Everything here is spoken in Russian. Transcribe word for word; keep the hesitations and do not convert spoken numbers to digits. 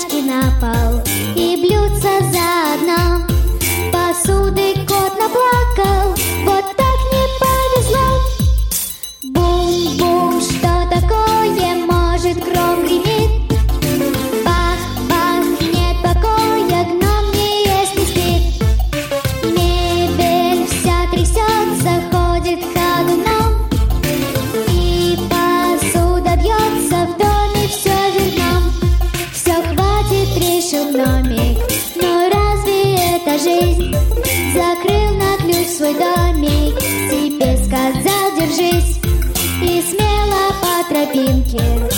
чашки на пол и блюдца заодно. Посуды кот наплакал, вот так не повезло. Бум-бум, что такое? Может, гром гремит? Бах-бах, нет покоя, гном не ест, не спит. Мебель вся трясется, ходит ходуном, и посуда бьется в доме все верном. Все хватит, решил гномик, но разве это жизнь? Закрыл на ключ свой домик, себе сказал держись, и смело по тропинке